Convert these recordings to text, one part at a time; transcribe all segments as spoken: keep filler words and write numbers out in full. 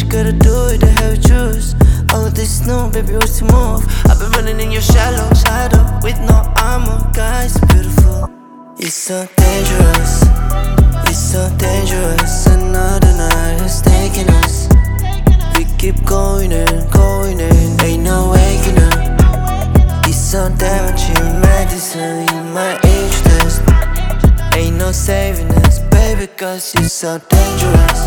gotta do it, the hell you choose. All of this new, baby, what's to move? I've been running in your shallow shadow with no armor, guys, beautiful. You're so dangerous, you're so dangerous. Another night is taking us. We keep going and going and ain't no waking up. You're so damaging, medicine in my age test. Ain't no saving us, baby, cause you're so dangerous.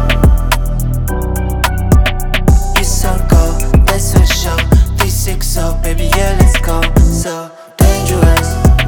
You're so cold, that's for sure. three six zero, baby, yeah, let's go. So dangerous.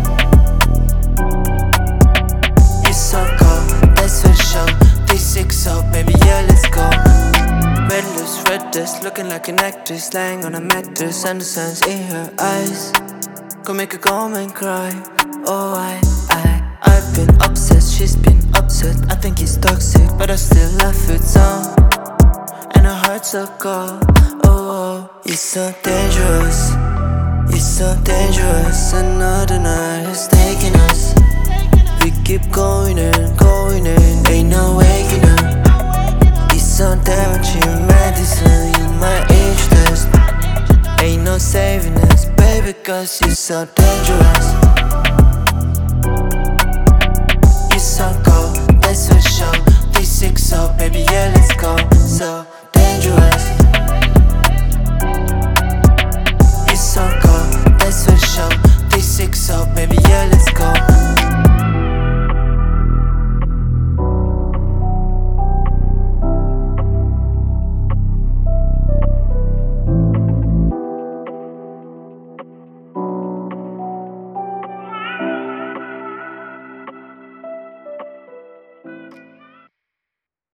You're so cold, that's for sure. three six zero, baby, yeah, let's go. Redless, redless, looking like an actress, lying on a mattress, and the sun's in her eyes. Go make a go and cry. Oh, I, I I've been obsessed, she's been upset. I think he's toxic, but I still love it so. And her heart's so cold. Oh, oh, you're so dangerous, you're so dangerous. Another night is taking us. We keep going and going and ain't no waking up. You're so damaging, medicine in my age test. Ain't no saving us, baby, cause you're so dangerous. So cold, that's for sure. three six zero, baby, yeah, let's go. So